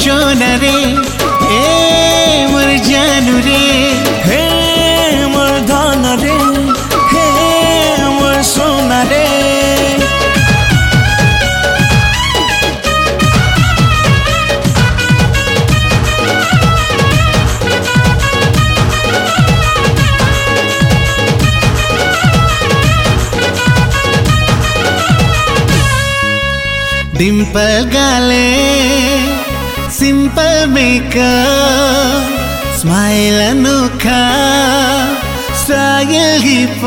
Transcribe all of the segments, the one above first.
सोना रे ए मोर जानू रे हे मोर धन रे हे मोर सोना रे डिंपल गाले सिंपल मेकअप स्माइल अनोखा स्टाइल हिप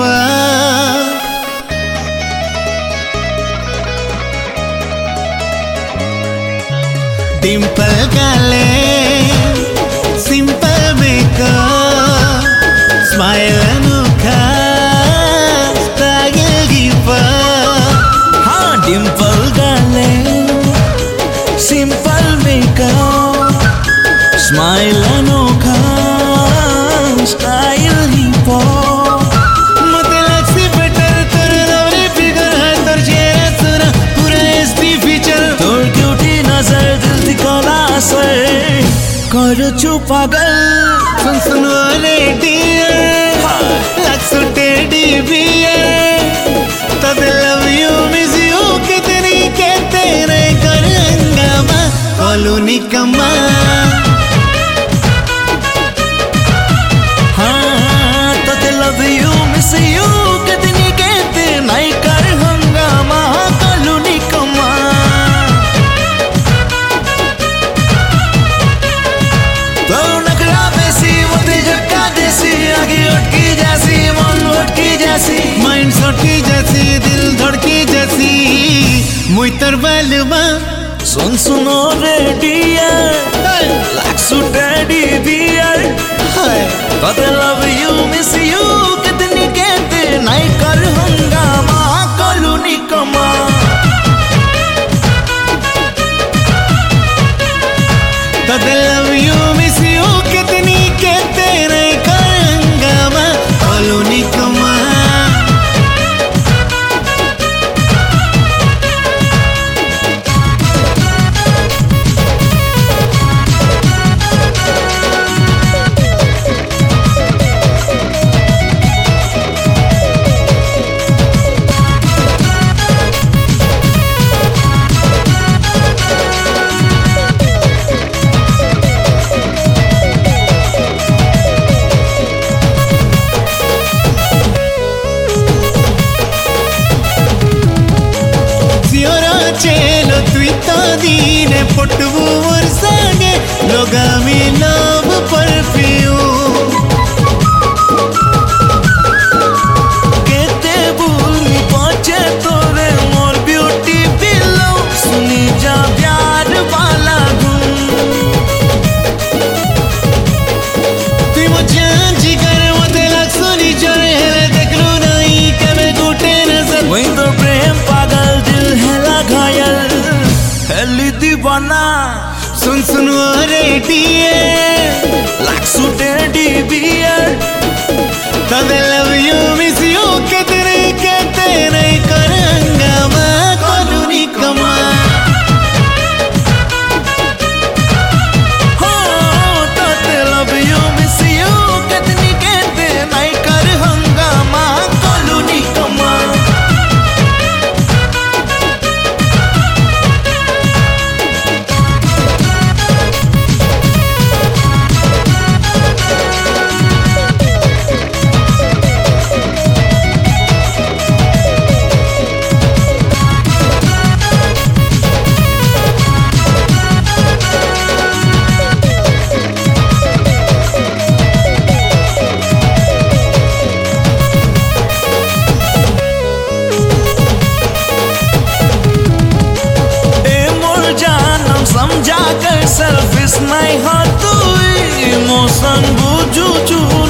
डिंपल गाले सिंपल मेकअप स्माइल अनोखा स्टाइल हिप हाँ डिंपल गाले सिंपल मेकअप स्माइल अनोखा स्टाइल हिप मते लागसी बेटर तोर लवली फिगर है तोर चेहरा सुना पूरा एसडी फीचर तोर क्यूटी नजर दिल दिखला असर कर छु पागल सुन सुन रे डियर लागसो टेडी बियर तब लव यू मिस यू कितनी कहते रहे कर हंगामा कॉलोनी कमा हाँ तते लव यू मिस यू कितनी कहते नहीं कर हंगामा कॉलोनी कमा तो नखरा बेसी मोते झटका देसी आगे अटकी जैसी मन अटकी जैसी माइंड सटकी जैसी दिल धड़की जैसी मुई तर बालुमा सुन सुनो रे डियर लागसु टेडी बियर तते लव यू मिस यू कितनी कहते नहीं कर हंगामा कॉलोनी कमा तब लव यू मिस यू कितनी कहते रहे कर हंगामा कॉलोनी कमा चेलो तुइता दीने पटवू वर्षागे लोगामी लव परफ्यूम कहते भूल पहुंचे तोरे मोर ब्यूटी पिलो सुनी जा प्यार वाला धुन तुई मुझे जिगर मते लाग सुनी चले हेले देखलू नहीं कबे गुटे नजर वही तो प्रेम पागल दिल है घायल हेली दीवाना सुन सुन रे डियर लागसु टेडी बियर तब लव यू मिस यू कितने कहते नहीं कर हंगामा कॉलोनी कमा हो तते लव यू मिस यू कितनी कहते नहीं कर हंगामा कॉलोनी कमा समझा कर सेल्फिश नहीं हो तू इमोशन बुझू चू